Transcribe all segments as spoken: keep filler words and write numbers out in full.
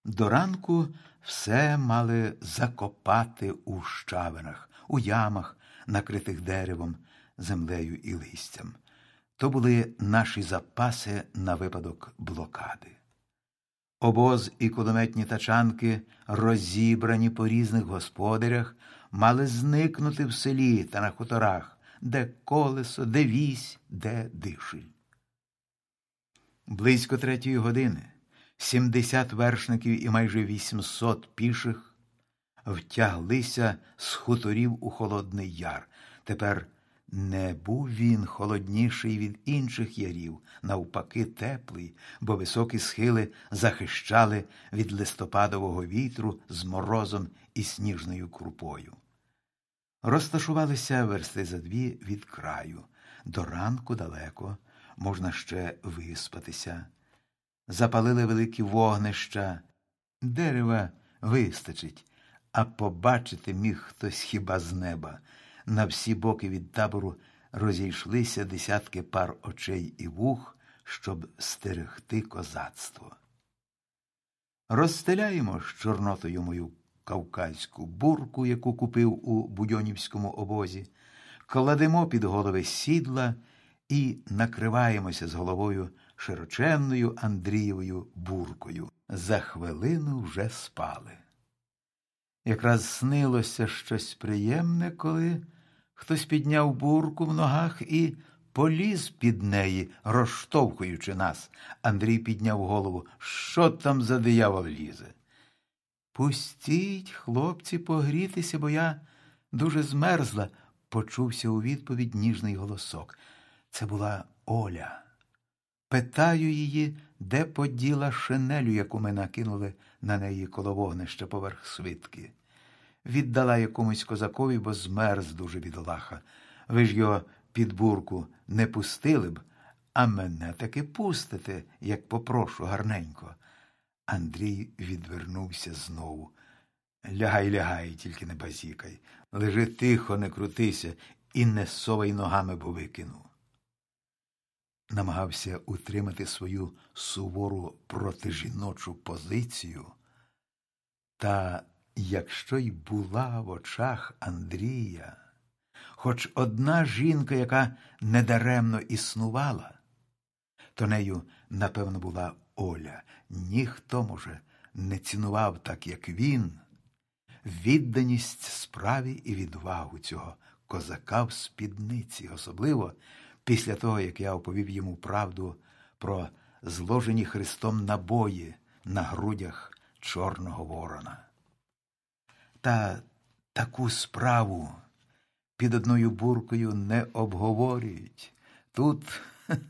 До ранку все мали закопати у щавинах, у ямах, накритих деревом, землею і листям. То були наші запаси на випадок блокади. Обоз і кулеметні тачанки, розібрані по різних господарях, мали зникнути в селі та на хуторах, де колесо, де вісь, де дишель. Близько третьої години сімдесят вершників і майже вісімсот піших втяглися з хуторів у Холодний Яр. Тепер не був він холодніший від інших ярів, навпаки теплий, бо високі схили захищали від листопадового вітру з морозом і сніжною крупою. Розташувалися версти за дві від краю. До ранку далеко, можна ще виспатися. Запалили великі вогнища. Дерева вистачить, а побачити міг хтось хіба з неба. На всі боки від табору розійшлися десятки пар очей і вух, щоб стерегти козацтво. Розстеляємо з Чорнотою мою кавказьку бурку, яку купив у будьонівському обозі, кладемо під голови сідла і накриваємося з головою широченною Андрієвою буркою. За хвилину вже спали. Якраз снилося щось приємне, коли хтось підняв бурку в ногах і поліз під неї, розштовхуючи нас. Андрій підняв голову. Що там за диявол лізе? Пустіть, хлопці, погрітися, бо я дуже змерзла, почувся у відповідь ніжний голосок. Це була Оля. Питаю її, де поділа шинелю, яку ми накинули на неї коло вогнища поверх свитки. Віддала якомусь козакові, бо змерз дуже бідолаха. Ви ж його під бурку не пустили б, а мене таки пустите, як попрошу гарненько. Андрій відвернувся знову. Лягай, лягай, тільки не базікай. Лежи тихо, не крутися і не совай ногами, бо викину. Намагався утримати свою сувору протижіночу позицію, та якщо й була в очах Андрія хоч одна жінка, яка недаремно існувала, то нею, напевно, була Оля. Ніхто, може, не цінував так, як він, відданість справі і відвагу цього козака в спідниці, особливо після того, як я оповів йому правду про зложені Христом набої на грудях Чорного Ворона. Та таку справу під одною буркою не обговорюють. Тут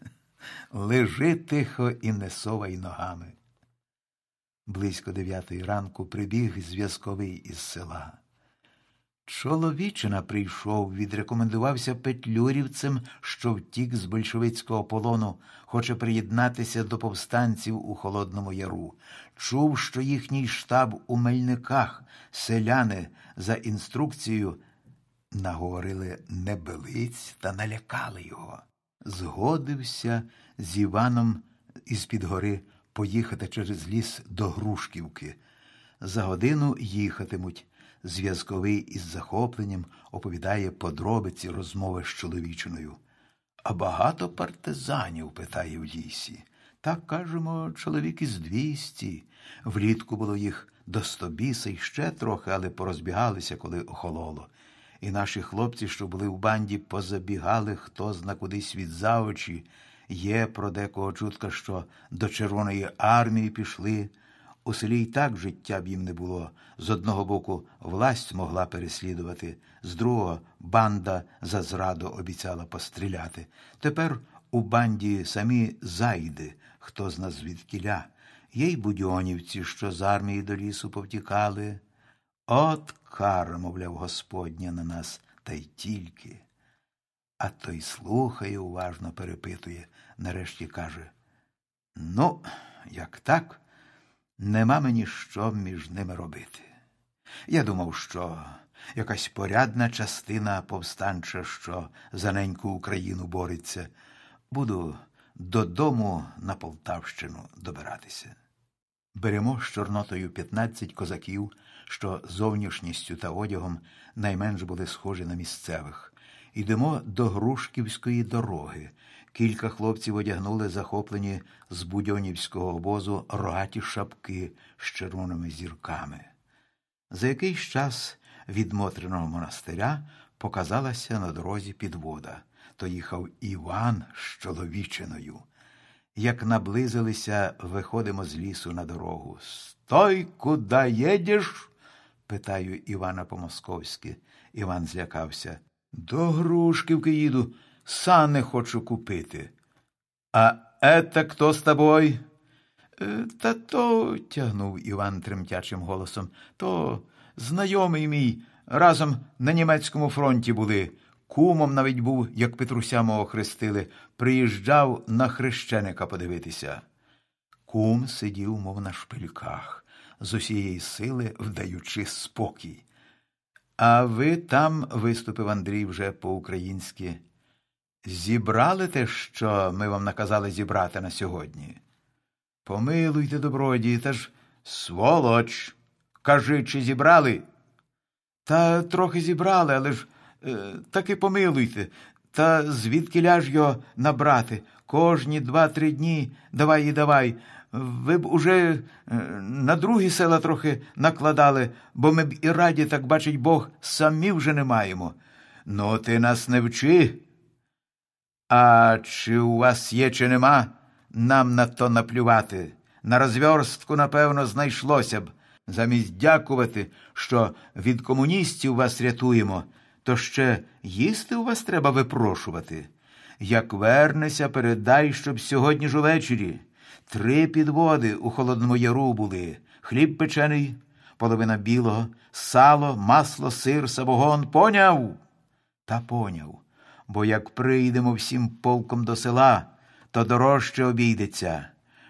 лежи тихо і не совай ногами. Близько дев'ятої ранку прибіг зв'язковий із села. Чоловічина прийшов, відрекомендувався петлюрівцем, що втік з большевицького полону, хоче приєднатися до повстанців у Холодному Яру. Чув, що їхній штаб у Мельниках, селяни за інструкцією наговорили небелиць та налякали його. Згодився з Іваном із-під гори поїхати через ліс до Грушківки. За годину їхатимуть. Зв'язковий із захопленням оповідає подробиці розмови з чоловічиною. А багато партизанів, питає в лісі. Так, кажемо, чоловік із двісті. Влітку було їх до стобіса й ще трохи, але порозбігалися, коли охололо. І наші хлопці, що були в банді, позабігали хто зна кудись від за очі. Є про декого чутка, що до Червоної армії пішли. У селі й так життя б їм не було. З одного боку власть могла переслідувати, з другого банда за зраду обіцяла постріляти. Тепер у банді самі зайди, хто зна звідкіля. Є й будьонівці, що з армії до лісу повтікали. От кара, мовляв, Господня на нас, та й тільки. А той слухає, уважно перепитує, нарешті каже: ну, як так, нема мені що між ними робити. Я думав, що якась порядна частина повстанча, що за неньку Україну бореться, буду додому на Полтавщину добиратися. Беремо з Чорнотою п'ятнадцять козаків, що зовнішністю та одягом найменш були схожі на місцевих. Йдемо до Грушківської дороги. Кілька хлопців одягнули захоплені з будьонівського обозу рогаті шапки з червоними зірками. За якийсь час від Мотриного монастиря показалася на дорозі підвода. То їхав Іван з чоловічиною. Як наблизилися, виходимо з лісу на дорогу. «Стой, куди їдеш?» – питаю Івана по-московськи. Іван злякався. «До Грушківки їду, сани хочу купити». «А ета хто з тобою?» «Та то», – тягнув Іван тремтячим голосом, – «то знайомий мій, разом на німецькому фронті були. Кумом навіть був, як Петруся мого хрестили, приїжджав на хрещеника подивитися». Кум сидів, мов на шпильках, з усієї сили вдаючи спокій. «А ви там», – виступив Андрій вже по-українськи, – «зібрали те, що ми вам наказали зібрати на сьогодні?» «Помилуйте, добродії, та ж сволоч! Кажи, чи зібрали?» «Та трохи зібрали, але ж е, таки помилуйте. Та звідкіля ж його набрати? Кожні два-три дні давай і давай. Ви б уже е, на другі села трохи накладали, бо ми б і раді, так бачить Бог, самі вже не маємо». «Ну, ти нас не вчи. А чи у вас є, чи нема, нам на то наплювати. На розв'язку, напевно, знайшлося б. Замість дякувати, що від комуністів вас рятуємо, то ще їсти у вас треба випрошувати. Як вернеся, передай, щоб сьогодні ж увечері. Три підводи у Холодному Яру були. Хліб печений, половина білого, сало, масло, сир, самогон. Поняв?» Та поняв, бо як прийдемо всім полком до села, то дорожче обійдеться.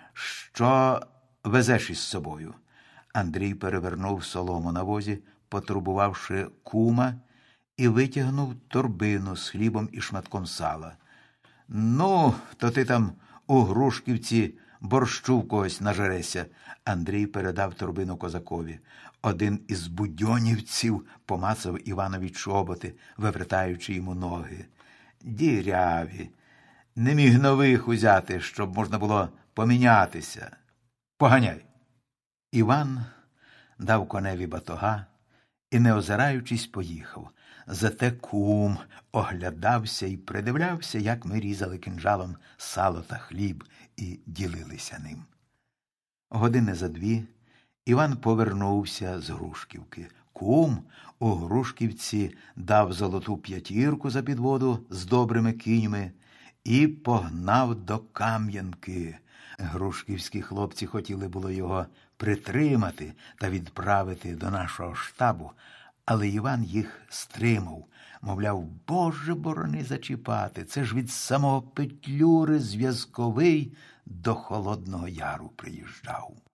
Що везеш із собою?» Андрій перевернув солому на возі, потурбувавши кума, і витягнув торбину з хлібом і шматком сала. «Ну, то ти там у Грушківці борщу в когось нажереся». Андрій передав торбину козакові. Один із будьонівців помацав Іванові чоботи, вивертаючи йому ноги. «Діряві. Не міг нових узяти, щоб можна було помінятися. Поганяй». Іван дав коневі батога і, не озираючись, поїхав. Зате кум оглядався і придивлявся, як ми різали кинджалом сало та хліб і ділилися ним. Години за дві Іван повернувся з Грушківки. Кум у Грушківці дав золоту п'ятірку за підводу з добрими кіньми і погнав до Кам'янки. Грушківські хлопці хотіли було його притримати та відправити до нашого штабу, але Іван їх стримав. Мовляв, Боже борони зачіпати, це ж від самого Петлюри зв'язковий до Холодного Яру приїжджав.